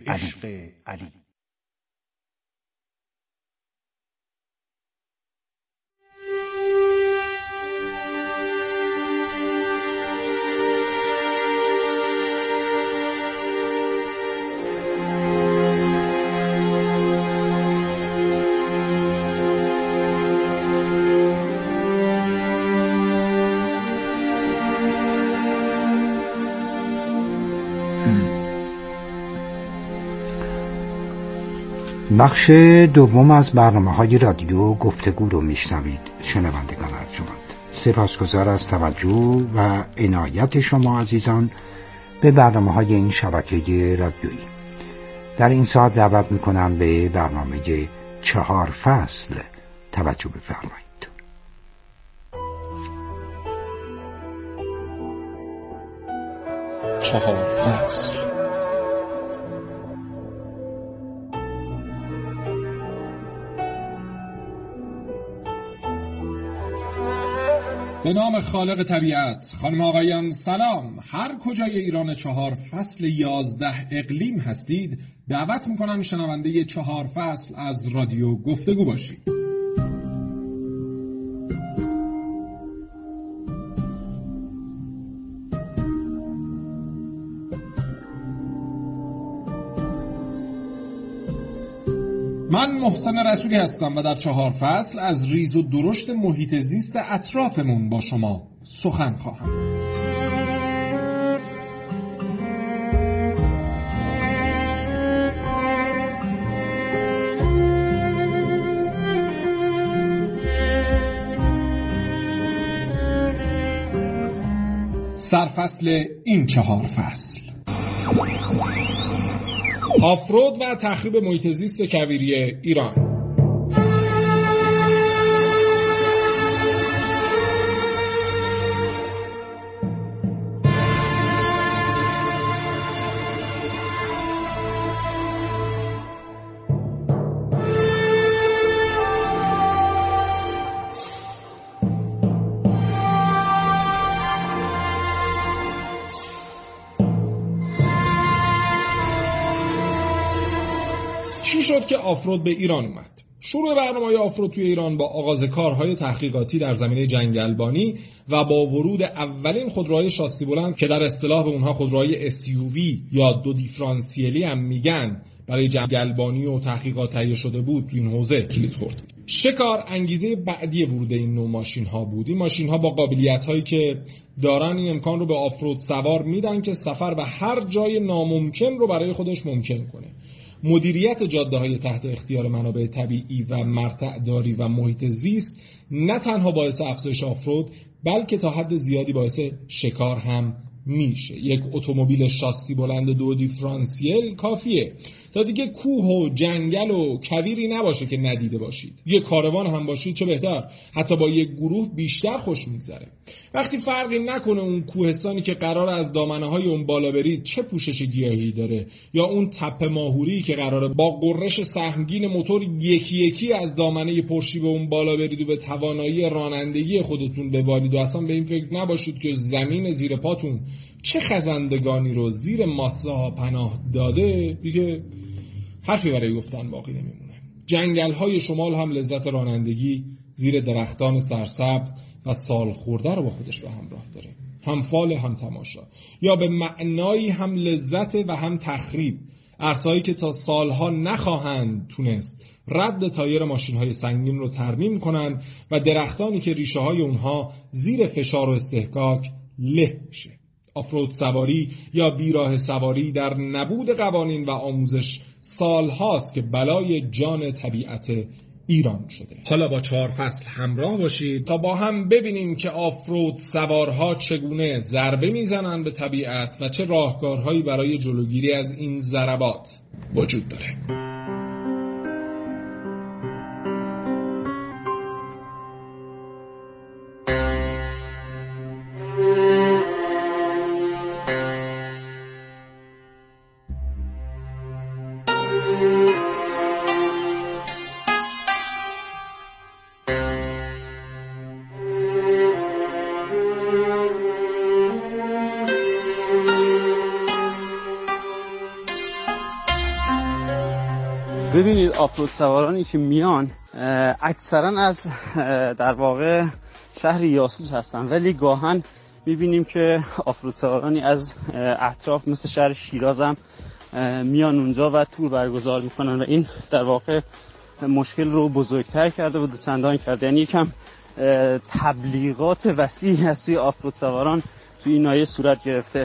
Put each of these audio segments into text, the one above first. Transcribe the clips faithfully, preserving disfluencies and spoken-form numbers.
علی. بخش دوم از برنامه‌های رادیو گفتگو رو میشنوید شنوندگان ارجمند. سپاسگزار از توجه و عنایت شما عزیزان به برنامه‌های این شبکه رادیویی. در این ساعت دعوت میکنم به برنامه چهار فصل توجه بفرمایید. چهار فصل. به نام خالق طبیعت. خانم آقایان سلام. هر کجای ایران چهار فصل یازده اقلیم هستید دعوت میکنم شنونده چهار فصل از رادیو گفتگو باشید. من محسن رسولی هستم و در چهار فصل از ریز و درشت محیط زیست اطرافمون با شما سخن خواهم گفت. سرفصل این چهار فصل: آفرود و تخریب محیط زیست کویری ایران. چی شد که آفرود به ایران اومد؟ شروع برنامه‌های آفرود توی ایران با آغاز کارهای تحقیقاتی در زمینه جنگلبانی و با ورود اولین خودروهای شاسی بلند که در اصطلاح به اونها خودروهای اس یو وی یا دو دیفرانسیلی هم میگن برای جنگلبانی و تحقیقات تهیه شده بود تو این حوزه کلید خورد. شکار انگیزه بعدی ورود این نوع ماشین ها بود. این ماشین ها با قابلیت هایی که دارن این امکان رو به آفرود سوار میدن که سفر به هر جای ناممکن رو برای خودش ممکن کنه. مدیریت جاده‌های تحت اختیار منابع طبیعی و مرتع‌داری و محیط زیست نه تنها باعث افزایش آفرود بلکه تا حد زیادی باعث شکار هم میشه. یک اتومبیل شاسی بلند دو دیفرانسیل کافیه تا دیگه کوه و جنگل و کویری نباشه که ندیده باشید. یک کاروان هم باشید چه بهتر، حتی با یک گروه بیشتر خوش میگذره. وقتی فرقی نکنه اون کوهستانی که قرار از دامنه‌های اون بالا برید چه پوشش گیاهی داره، یا اون تپه ماهوری که قراره با قررش سهمگین موتور یکی یکی از دامنه پرشیب اون بالا برید و به توانایی رانندگی خودتون ببالید و اصلا به این فکر نباشید که زمین زیر پاتون چه خزندگانی رو زیر ماسه ها پناه داده، دیگه حرفی برای گفتن باقی نمیمونه. جنگل های شمال هم لذت رانندگی زیر درختان سرسبز و سال خورده رو با خودش به همراه داره، هم فال هم تماشا، یا به معنایی هم لذت و هم تخریب. عرصه‌ای که تا سالها نخواهند تونست رد تایر ماشین‌های سنگین رو ترمیم کنن و درختانی که ریشه های اونها زیر فشار و استحکاک له میشه. آفرود سواری یا بیراه سواری در نبود قوانین و آموزش سال هاست که بلای جان طبیعت ایران شده. حالا با چهار فصل همراه باشید تا با هم ببینیم که آفرود سوارها چگونه ضربه میزنن به طبیعت و چه راهکارهایی برای جلوگیری از این ضربات وجود داره. ببینید آفرود سوارانی که میان اکثرا از در واقع شهر یاسوج هستن، ولی گاهن میبینیم که آفرود سوارانی از اطراف مثل شهر شیراز هم میان اونجا و تور برگزار میکنن و این در واقع مشکل رو بزرگتر کرده و دوچندان کرده. یعنی یکم تبلیغات وسیعی از توی آفرود سواران توی این ناحیه صورت گرفته.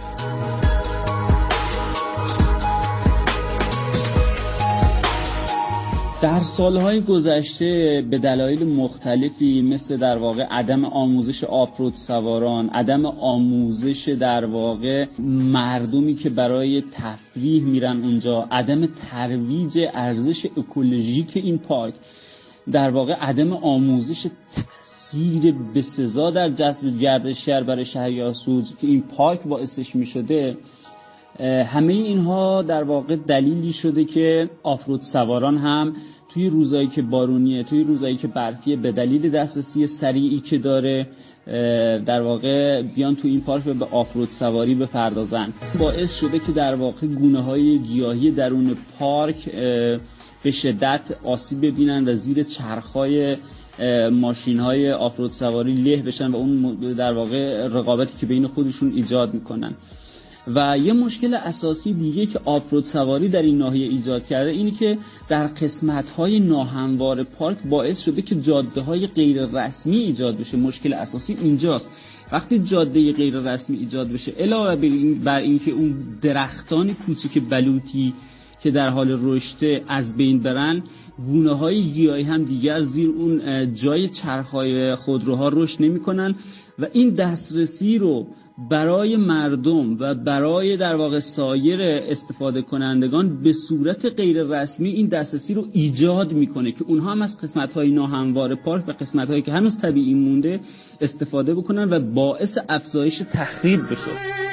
در سالهای گذشته به دلایل مختلفی مثل در واقع عدم آموزش آفرود سواران، عدم آموزش در واقع مردمی که برای تفریح میرن اونجا، عدم ترویج ارزش اکولوژیک این پارک، در واقع عدم آموزش تاثیر بسزا در جذب گردشگر برای شهر یاسوج که این پارک باعثش میشده، همه اینها در واقع دلیلی شده که آفرود سواران هم توی روزایی که بارونیه، توی روزایی که برفیه، به دلیل دسترسی سریعی که داره در واقع بیان توی این پارک و به آفرود سواری بپردازن. باعث شده که در واقع گونه‌های گیاهی درون پارک به شدت آسیب ببینن و زیر چرخ‌های ماشین‌های آفرود سواری له بشن و اون در واقع رقابتی که بین خودشون ایجاد میکنن. و یه مشکل اساسی دیگه که آفرود سواری در این ناحیه ایجاد کرده اینه که در قسمت‌های ناهموار پارک باعث شده که جاده‌های غیر رسمی ایجاد بشه. مشکل اساسی اینجاست. وقتی جاده غیر رسمی ایجاد بشه، علاوه بر این که اون درختان کوچیک بلوطی که در حال رشد از بین برن، گونه‌های گیاهی هم دیگر زیر اون جای چرخ‌های خودروها رشد نمی‌کنن و این دسترسی رو برای مردم و برای در واقع سایر استفاده کنندگان به صورت غیر رسمی این دسترسی رو ایجاد میکنه که اونها هم از قسمت‌های ناهموار پارک و قسمت‌هایی که هنوز طبیعی مونده استفاده بکنن و باعث افزایش تخریب بشه.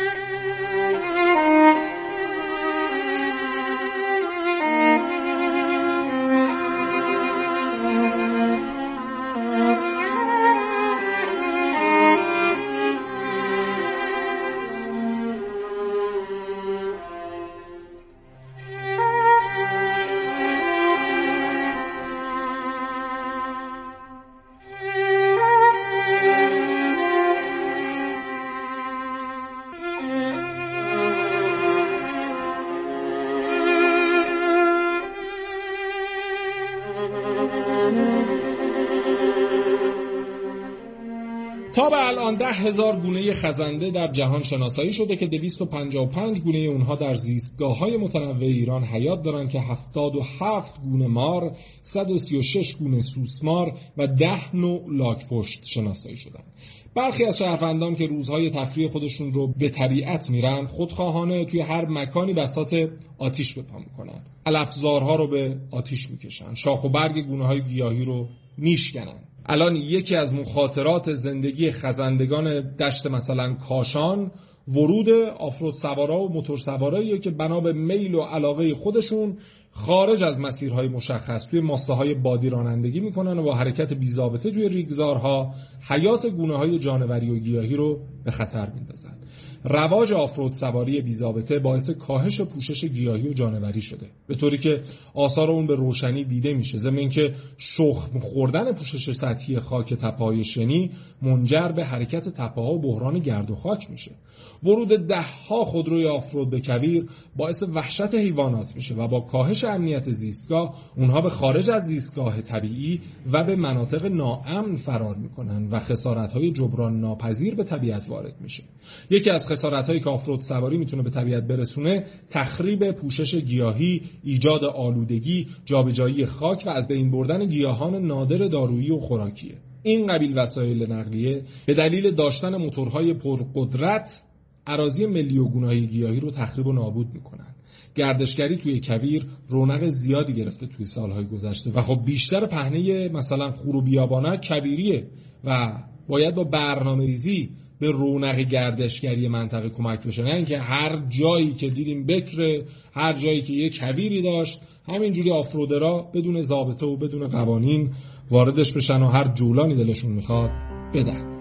تا به الان ده هزار گونه خزنده در جهان شناسایی شده که دویست و پنجاه و پنج گونه اونها در زیستگاه‌های متنوع ایران حیات دارن که هفتاد و هفت گونه مار، صد و سی و شش گونه سوسمار و ده نوع لاک‌پشت شناسایی شدن. برخی از شهروندان که روزهای تفریح خودشون رو به طبیعت میرن، خودخواهانه توی هر مکانی بساط آتیش بپا میکنن. علفزارها رو به آتیش میکشن، شاخ و برگ گونه‌های گیاهی رو میشکنن. الان یکی از مخاطرات زندگی خزندگان دشت مثلا کاشان ورود آفرود سوارا و موتور سواراییه که بنا به میل و علاقه خودشون خارج از مسیرهای مشخص توی ماسه‌های بادی رانندگی میکنن و با حرکت بی‌ضابطه توی ریگزارها حیات گونه‌های جانوری و گیاهی رو به خطر میندازن. رواج آفرود سواری بی‌ضابطه باعث کاهش پوشش گیاهی و جانوری شده، به طوری که آثار اون به روشنی دیده میشه، ضمن اینکه شخم خوردن پوشش سطحی خاک تپه‌های شنی منجر به حرکت تپه‌ها و بحران گرد و خاک میشه. ورود ده‌ها خودروی آفرود به کویر باعث وحشت حیوانات میشه و با کاهش امنیت زیستگاه اونها به خارج از زیستگاه طبیعی و به مناطق ناامن فرار میکنن و خسارت‌های جبران ناپذیر به طبیعت وارد میشه. یکی از خسارت‌هایی که آفرود سواری میتونه به طبیعت برسونه تخریب پوشش گیاهی، ایجاد آلودگی، جابجایی خاک و از بین بردن گیاهان نادر دارویی و خوراکیه. این قبیل وسایل نقلیه به دلیل داشتن موتورهای پرقدرت اراضی ملی و گونه‌های گیاهی رو تخریب و نابود میکنن. گردشگری توی کویر رونق زیادی گرفته توی سالهای گذشته و خب بیشتر پهنه مثلا خور و بیابانک کویریه و باید با برنامه‌ریزی به رونق گردشگری منطقه کمک بشه، نه اینکه هر جایی که دیدیم بکره، هر جایی که یک کویری داشت همینجوری آفرودرها بدون ضابطه و بدون قوانین واردش بشن و هر جولانی دلشون میخواد بدن.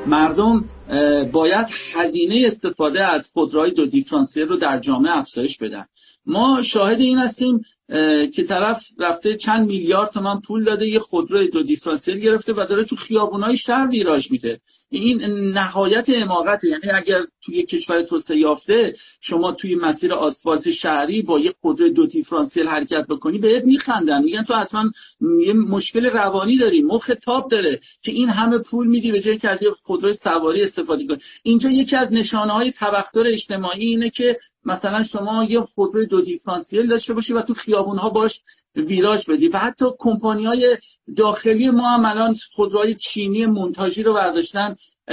مردم باید هزینه استفاده از خودروهای دو دیفرانسیل رو در جامعه افزایش بدن. ما شاهد این هستیم که طرف رفته چند میلیارد تومان پول داده یه خودروی دو دیفرانسیل گرفته و داره تو خیابونای شهر ویراژ میده. این نهایت حماقته. یعنی اگر توی کشور توسعه یافته شما توی مسیر آسفالت شهری با یه خودروی دو دیفرانسیل حرکت بکنی بهت میخندن، میگن تو حتما یه مشکل روانی داری، مخ تاب داره که این همه پول میدی به جای که از یه خودروی سواری استفاده کنی. اینجا یکی از نشانه‌های تبختر اجتماعی اینه که مثلا شما یه خودروی دو دیفرانسیل داشته باشی و تو خیابون‌ها باش ویراژ بدی. و حتی کمپانی‌های داخلی ما هم الان خودروهای چینی مونتاژی رو برداشتن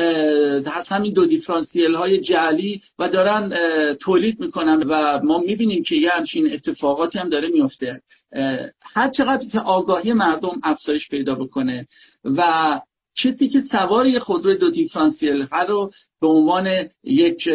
از همین دو دیفرانسیل های جعلی و دارن تولید میکنن و ما میبینیم که یه همچین اتفاقاتی هم داره میفته. هر چقدر که آگاهی مردم افزایش پیدا بکنه و کسی که سوار یه خودروی دو دیفرانسیل ها رو به عنوان یک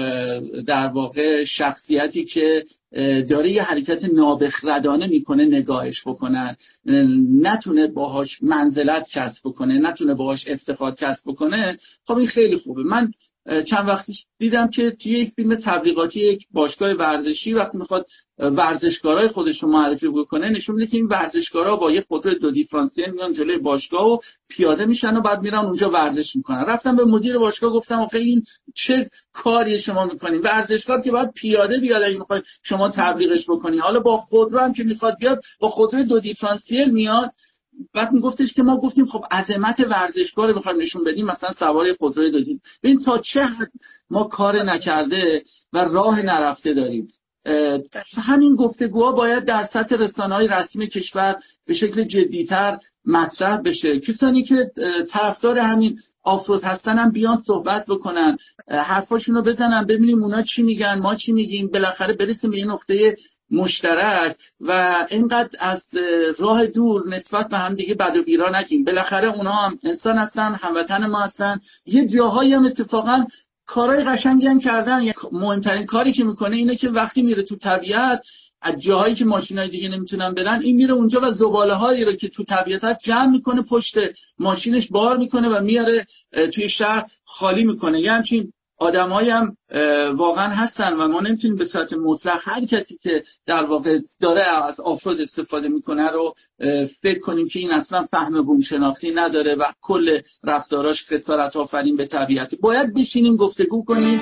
در واقع شخصیتی که داره یه حرکت نابخردانه میکنه نگاهش بکنن، نتونه باهاش منزلت کسب بکنه، نتونه باهاش افتخار کسب بکنه، خب این خیلی خوبه. من چند وقتی دیدم که توی یک فیلم تبلیغاتی یک باشگاه ورزشی وقتی میخواد ورزشکارای خودش رو معرفی بکنه نشون میده که این ورزشکارا با یک خودروی دو دیفرانسیل میان جلوی باشگاه و پیاده میشن و بعد میرن اونجا ورزش میکنن. رفتم به مدیر باشگاه گفتم آخه این چه کاری شما میکنین؟ ورزشکار که باید پیاده بیاد اگه میخواد شما تبلیغش بکنی، حالا با خودرو هم که میخواد بیاد با خودروی دو دیفرانسیل میاد. بعد میگفتش که ما گفتیم خب عظمت ورزشکار رو بخوایم نشون بدیم مثلا سوار خودروی دو دیفرانسیل. ببین تا چه حد ما کار نکرده و راه نرفته داریم. همین گفتگوها باید در سطح رسانه‌های رسمی کشور به شکل جدی‌تر مطرح بشه. کسانی که طرفدار همین آفرود هستن هم بیان صحبت بکنن، حرفاشون رو بزنن، ببینیم اونا چی میگن ما چی میگیم، بالاخره برسیم به این نقطه مشترک و اینقدر از راه دور نسبت به هم دیگه بد و بیرا نگیم. بالاخره اونا هم انسان هستن، هموطن ما هستن. یه جاهایی هم اتفاقا کارهای قشنگی هم کردن. مهمترین کاری که میکنه اینه که وقتی میره تو طبیعت از جاهایی که ماشینای دیگه نمیتونن برن، این میره اونجا و زباله‌هایی رو که تو طبیعت هست جمع میکنه، پشت ماشینش بار میکنه و میاره توی شهر خالی میکنه. یعنی همچین آدمایی هم واقعا هستن و ما نمیتونیم به صورت مطلق هر کسی که در واقع داره از آفرود استفاده میکنه رو فکر کنیم که این اصلا فهم بوم شناختی نداره و کل رفتاراش خسارت آفرین به طبیعت. باید بشینیم گفتگو کنیم.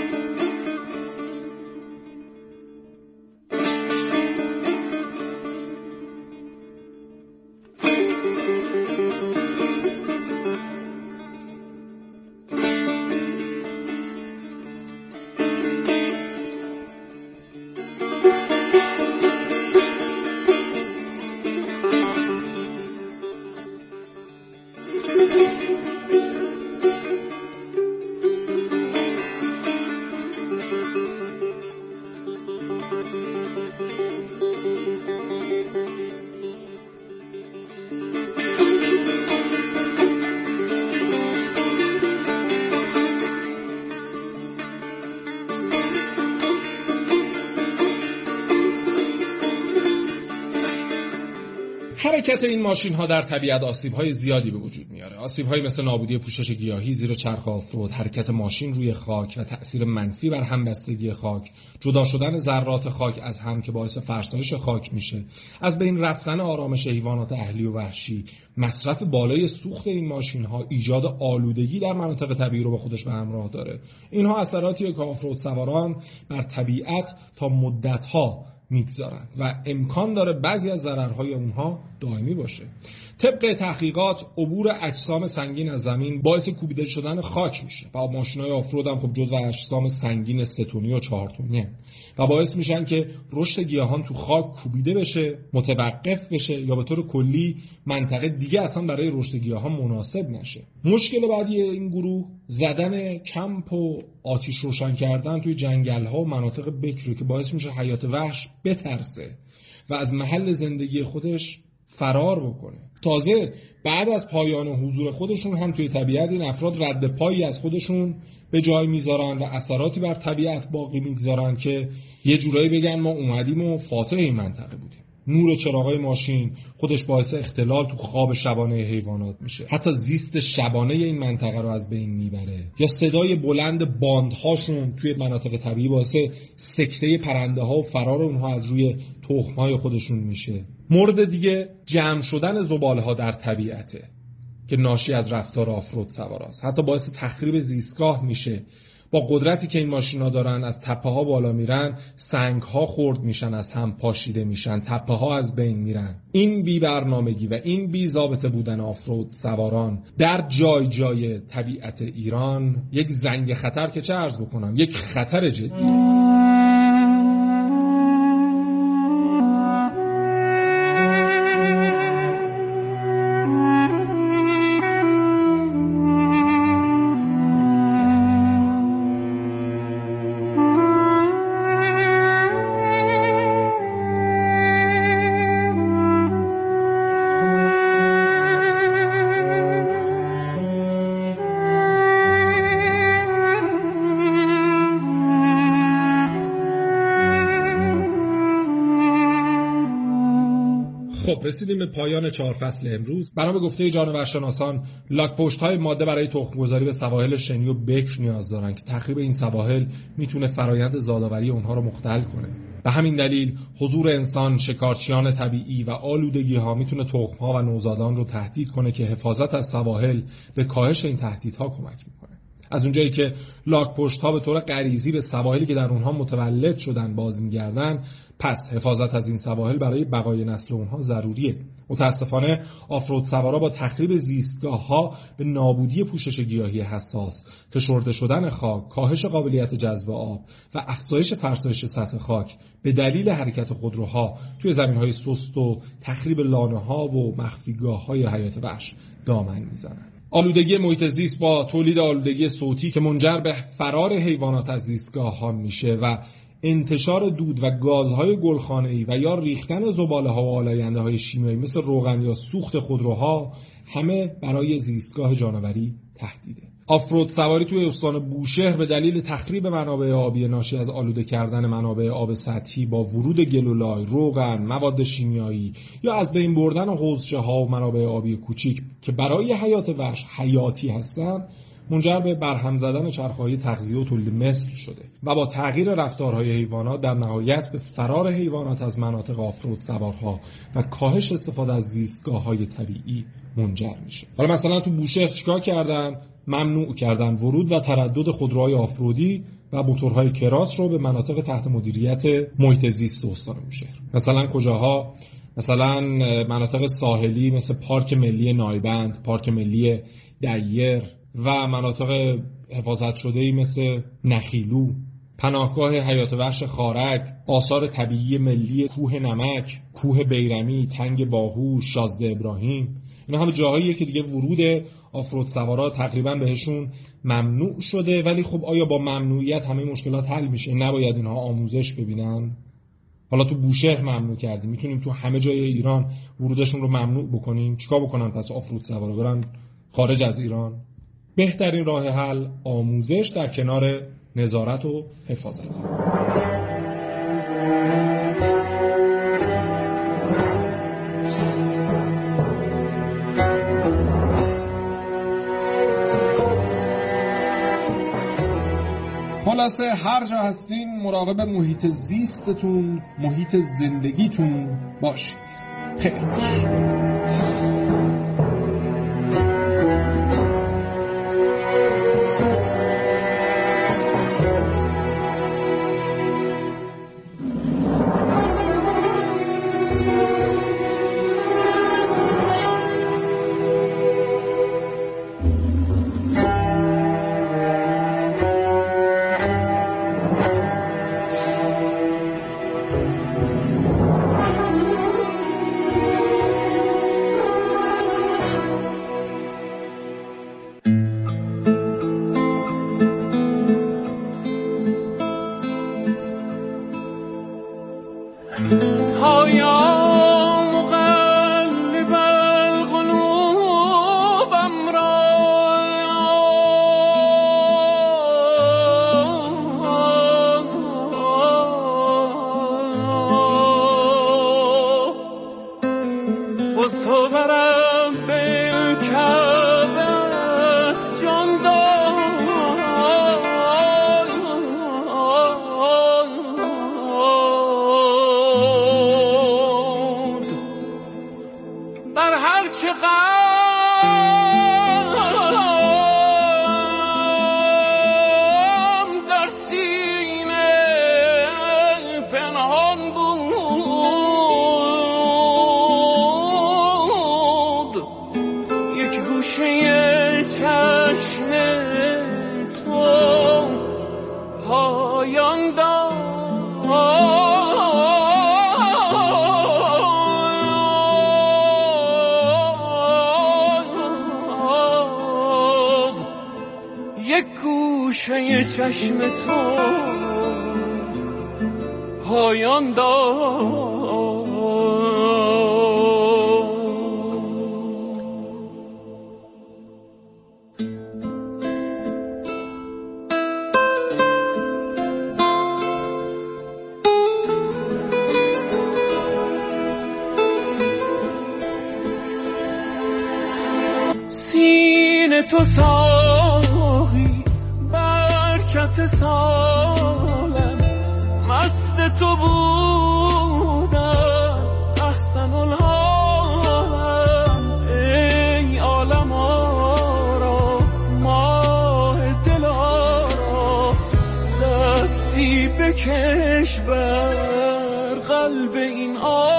حرکت این ماشین ها در طبیعت آسیب های زیادی به وجود میاره. آسیب های مثل نابودی پوشش گیاهی زیر چرخ آفرود، حرکت ماشین روی خاک و تأثیر منفی بر همبستگی خاک، جدا شدن ذرات خاک از هم که باعث فرسایش خاک میشه، از بین رفتن آرامش حیوانات اهلی و وحشی، مصرف بالای سوخت این ماشین ها ایجاد آلودگی در مناطق طبیعی رو با خودش به همراه داره. اینها اثراتیه که آفرود سواران بر طبیعت تا مدت ها میگذارن و امکان داره بعضی از ضررهای اونها دائمی باشه. طبق تحقیقات عبور اجسام سنگین از زمین باعث کوبیده شدن خاک میشه و ماشینای آفرود هم خب جزو اجسام سنگین سه تنی و چهار تنی و باعث میشن که رشد گیاهان تو خاک کوبیده بشه، متوقف بشه یا به طور کلی منطقه دیگه اصلا برای رشد گیاهان مناسب نشه. مشکل بعدی این گروه زدن کمپ و آتش روشن کردن توی جنگل‌ها و مناطق بکر که باعث میشه حیات وحش بترسه و از محل زندگی خودش فرار بکنه. تازه بعد از پایان حضور خودشون هم توی طبیعت این افراد رد پایی از خودشون به جای میذارن و اثراتی بر طبیعت باقی میگذارن که یه جورایی بگن ما اومدیم و فاتح این منطقه بودیم. نور چراغای ماشین خودش باعث اختلال تو خواب شبانه حیوانات میشه، حتی زیست شبانه این منطقه رو از بین میبره. یا صدای بلند باندهاشون توی مناطق طبیعی باعث سکته پرنده ها و فرار اونها از روی تخم‌های خودشون میشه. مورد دیگه جمع شدن زباله ها در طبیعته که ناشی از رفتار آفرود سواراست. حتی باعث تخریب زیستگاه میشه. با قدرتی که این ماشینا دارن از تپه ها بالا میرن، سنگ ها خرد میشن، از هم پاشیده میشن، تپه ها از بین میرن. این بی برنامگی و این بی ضابطه بودن آفرود سواران در جای جای طبیعت ایران یک زنگ خطر که چه عرض بکنم، یک خطر جدیه. خب رسیدیم به پایان چهار فصل امروز. بنا به گفته جانورشناسان، لاک‌پشت‌های ماده برای تخم‌گذاری به سواحل شنی و بکر نیاز دارن که تخریب این سواحل میتونه فرایند زادآوری اونها رو مختل کنه. به همین دلیل حضور انسان، شکارچیان طبیعی و آلودگی‌ها میتونه تخم‌ها و نوزادان رو تهدید کنه که حفاظت از سواحل به کاهش این تهدیدها کمک میکنه. از اونجایی که لاک‌پشت‌ها به طور غریزی به سواحلی که در اونها متولد شدن باز میگردن، پس حفاظت از این سواحل برای بقای نسل اونها ضروریه. متاسفانه آفرود سوارا با تخریب زیستگاه‌ها به نابودی پوشش گیاهی حساس، فشرده شدن خاک، کاهش قابلیت جذب آب و افزایش فرسایش سطح خاک به دلیل حرکت خودروها توی زمین‌های سست و تخریب لانه‌ها و مخفیگاه‌های حیات وحش دامن میزنن. آلودگی محیط زیست با تولید آلودگی صوتی که منجر به فرار حیوانات از زیستگاه‌ها میشه و انتشار دود و گازهای گلخانه‌ای و یا ریختن زباله‌ها و آلاینده‌های شیمیایی مثل روغن یا سوخت خودروها همه برای زیستگاه جانوری تهدیده. آفرود سواری توی استان بوشهر به دلیل تخریب منابع آبی ناشی از آلوده کردن منابع آب سطحی با ورود گلولای، روغن، مواد شیمیایی یا از بین بردن حوضچه‌ها و منابع آبی کوچیک که برای حیات وحش حیاتی هستن، منجر به برهم زدن چرخه‌های تغذیه و تولید مثل شده و با تغییر رفتارهای حیوانات در نهایت به فرار حیوانات از مناطق آفرود سوارها و کاهش استفاده از زیستگاه‌های طبیعی منجر میشه. حالا مثلا تو بوشهر چیکار کردن؟ ممنوع کردن ورود و تردد خودروهای آفرودی و موتورهای کراس رو به مناطق تحت مدیریت محیط زیست استان بوشهر. مثلا کجاها؟ مثلا مناطق ساحلی مثل پارک ملی نایبند، پارک ملی دیر و مناطق حفاظت شده‌ای مثل نخیلو، پناهگاه حیات وحش خارک، آثار طبیعی ملی کوه نمک، کوه بیرمی، تنگ باهوش، شازده ابراهیم. اینا همه جاهاییه که دیگه ورود آفرود سوارا تقریبا بهشون ممنوع شده. ولی خب آیا با ممنوعیت همه مشکلات حل میشه؟ نباید اینها آموزش ببینن؟ حالا تو بوشهر ممنوع کردیم، میتونیم تو همه جای ایران ورودشون رو ممنوع بکنیم؟ چیکار بکنن پس آفرود سوارا؟ برن خارج از ایران؟ بهترین راه حل آموزش در کنار نظارت و حفاظت. خلاصه هر جا هستین مراقب محیط زیستتون، محیط زندگیتون باشید. خیر باش. استوارم به کعبت جان داد، بر هر چقدر گوشه چشم تو پایان داد. سینه تو ساقی برکت سالم، مست تو بودم احسن الحالم. ای عالم آرا ماه دل آرا، دستی بکش بر قلب این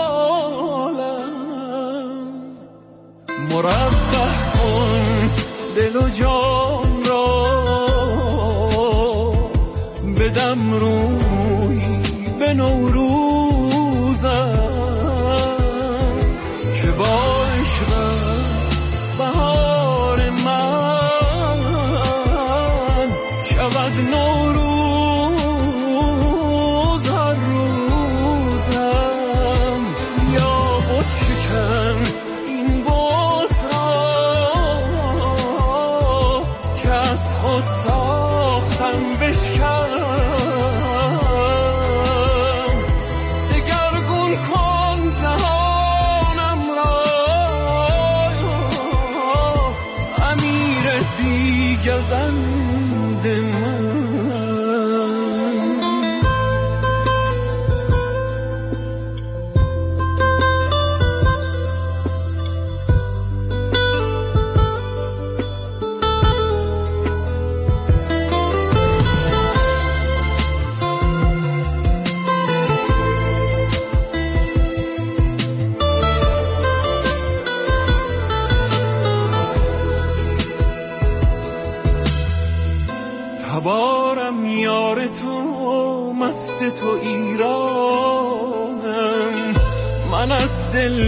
عالم. مرفه کن دل و جان را، بدم روی به نوروزم که با عشقت بهار من شود نوروز هر روزم. یا بت شکن این بت را که از خود ساختم بشکن، گزند من. تبارم یار تو، مست تو ایرانم، من از دل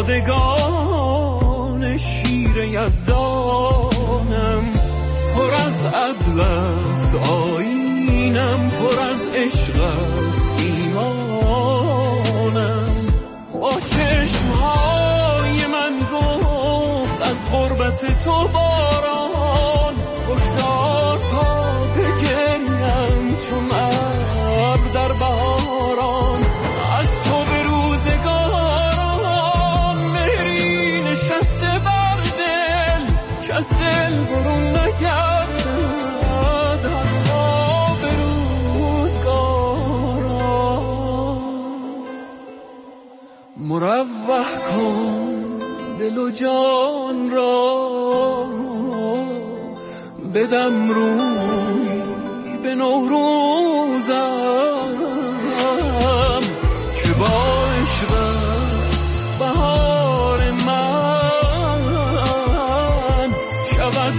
دادگان شیر یزدانم. پر از عدل است آیینم، پر از عشق است ایمانم. با چشمهای من گفت از غربت تو باران، بگذار تا بگریم چون ابر در بهاران. از تو به روزگاران مهری نشسته بر دل، که از دل برون نگردد حتی به روزگاران. مروح کن دل و جان را، بدم روی به نوروزم که با عشقت بهار من شود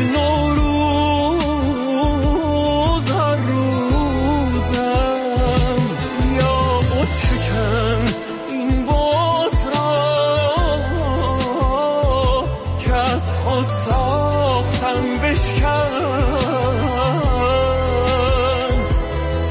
نوروز هر روزم. یا بت شکن این بت را که از خود ساختم بشکن،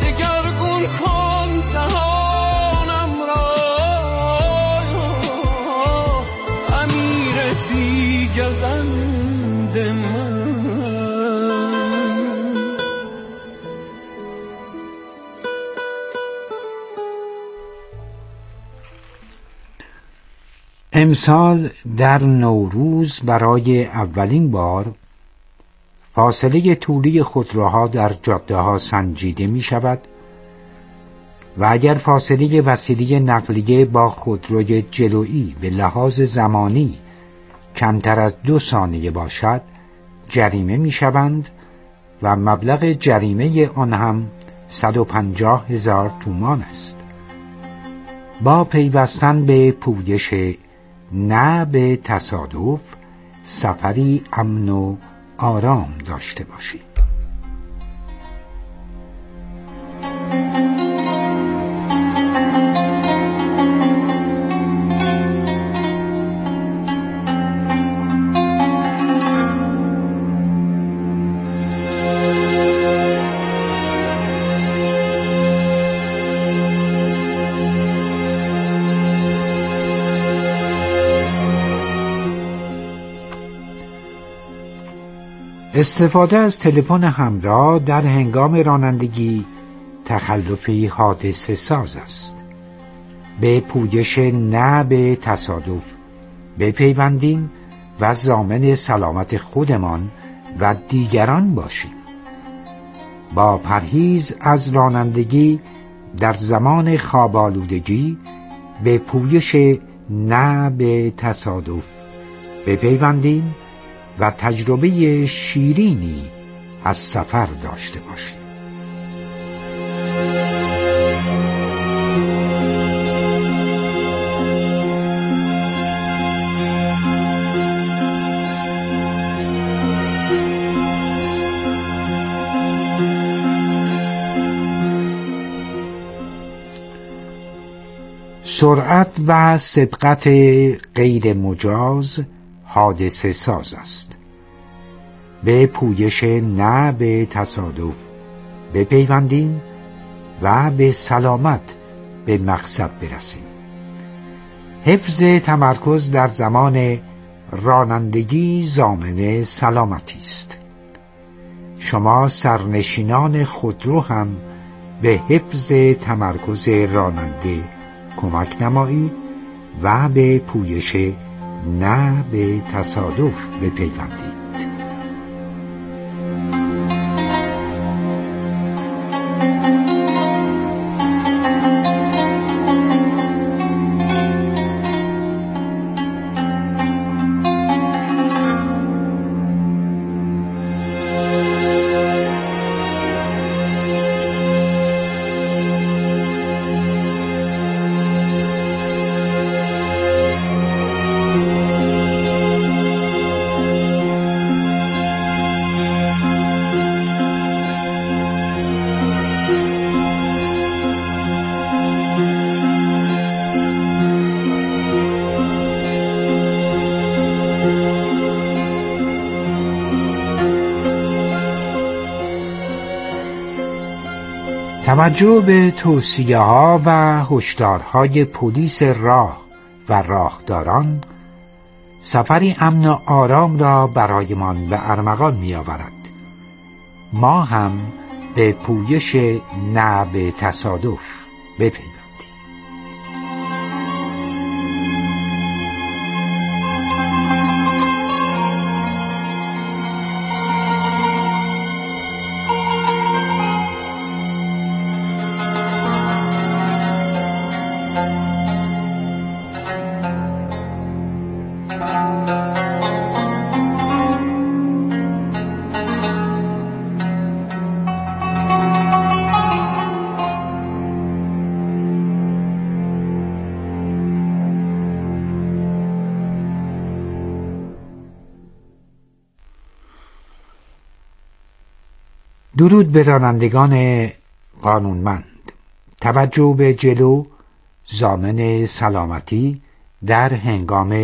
امسال در نوروز برای اولین بار فاصله طولی خودروها در جاده ها سنجیده می شود و اگر فاصله وسیله نقلیه با خودروی جلویی به لحاظ زمانی کمتر از دو ثانیه باشد جریمه می شوند و مبلغ جریمه آن هم صد و پنجاه هزار تومان است. با پیوستن به پویش نه به تصادف سفری امن و آرام داشته باشید. استفاده از تلفن همراه در هنگام رانندگی تخلفی حادثه ساز است. به پویش نه به تصادف بپیوندیم و ضامن سلامت خودمان و دیگران باشیم. با پرهیز از رانندگی در زمان خواب‌آلودگی به پویش نه به تصادف بپیوندیم و تجربه شیرینی از سفر داشته باشیم. سرعت و سبقت غیر مجاز حادثه ساز است. به پویش نه به تصادف بپیوندیم و به سلامت به مقصد برسیم. حفظ تمرکز در زمان رانندگی ضامن سلامتی است. شما سرنشینان خودرو هم به حفظ تمرکز راننده کمک نمایید و به پویش نه به تصادف بپیوندید. توجه به توصیه‌ها و هشدارهای پلیس راه و راهداران سفری امن و آرام را برایمان به ارمغان می‌آورد. ما هم به پویش نه به تصادف بپیوندیم. درود به رانندگان قانونمند. توجه به جلو ضامن سلامتی در هنگام